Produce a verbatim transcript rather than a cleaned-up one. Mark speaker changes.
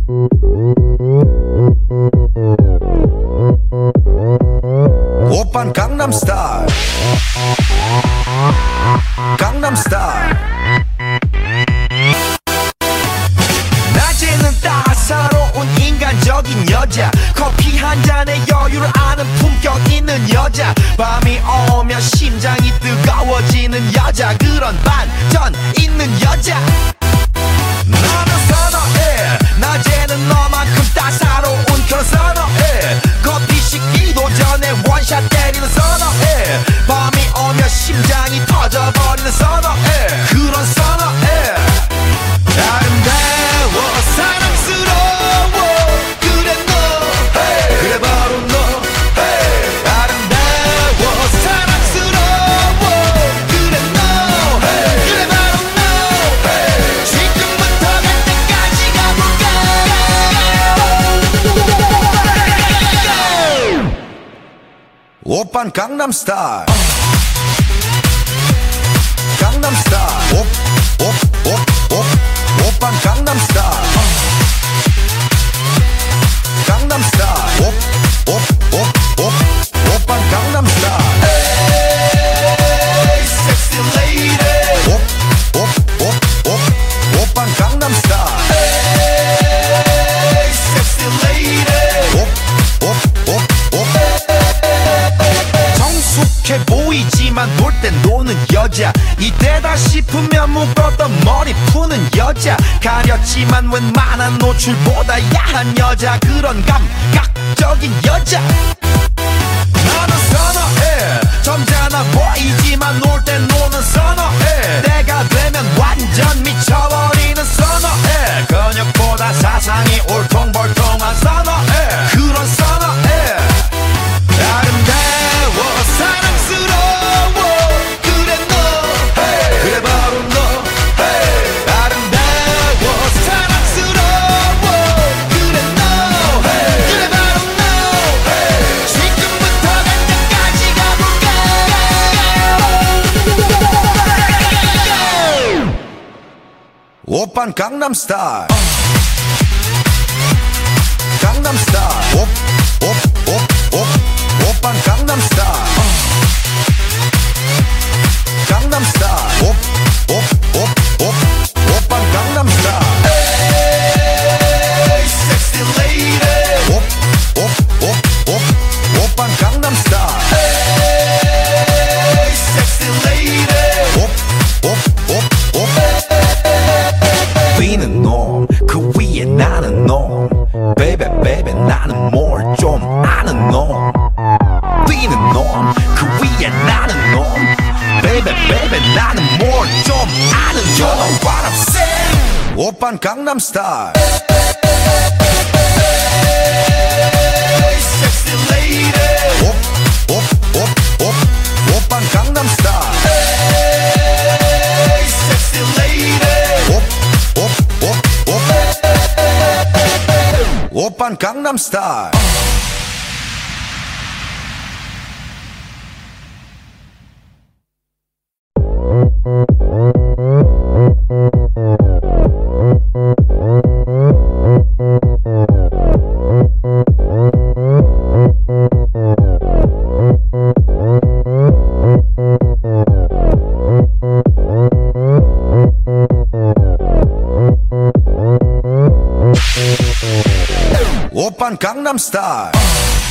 Speaker 1: 오빤 강남스타일 강남스타일 낮에는 따사로운 인간적인 여자 커피 한 잔에 여유를 아는 품격 있는 여자 밤이 오면 심장이 뜨거워지는 여자 그런 반전 있는 여자 나는 선어해 낮에는 너만큼 따사로운 그런 선어해 커피 식기도 전에 원샷 때리는 선어해 밤이 오면 심장이 터져버리는 선어해 그런 선어해 아름다워 사랑스러워 그래 너 hey. 그래 바로 너 hey. 아름다워 사랑스러워 그래 너 hey. 그래 바로 너 hey. 지금부터 갈 때까지 가볼까 오빤 강남스타일 강남스타일 옵옵옵옵 오빤 강남스타일 강남스타일 옵옵옵옵 오빤 강남스타일 에이 섹시 레이디 옵옵옵옵 오빤 강남스타일 에이 섹시 레이디 옵옵옵옵 성숙해 보이지만 놀 땐 노는 여자 이때다 싶으면 묶었던 머리 푸는 여자 가렸지만 웬만한 노출보다 야한 여자 그런 감각적인 여자 나는 선어해 점잖아 보이지만 놀 땐 노는 선어해 때가 되면 완전 미쳐버리는 선어해 근육보다 사상이 울퉁불퉁한 선어해 그런 선어해 아름다워 사랑스러워 그래 너 hey. 그래 바로 너 hey. 아름다워 사랑스러워 그래 너 hey. 그래 바로 너 hey. 지금부터 갈 때까지 가볼까 오빤 강남스타일 강남스타일 옵옵옵옵 오빤 강남스타일 강남스타일 옵옵옵옵 오빤 강남스타일 에이 섹시 레이디 옵옵옵옵 오빤 강남스타일 에이 섹시 레이디 옵옵옵옵 위는 놈 그 위에 나는 놈 베이베 베이베 나는 뭘 좀 아는 놈 위는 놈 그 위에 나는 놈 베이베 베이베 나는 뭘 좀 아는 놈 You know what I'm saying 오빤 강남스타일 에이 섹시 레이디 옵옵옵옵 오빤 강남스타일 에이 섹시 레이디 옵옵옵옵 오빤 강남스타일 오빤 강남스타일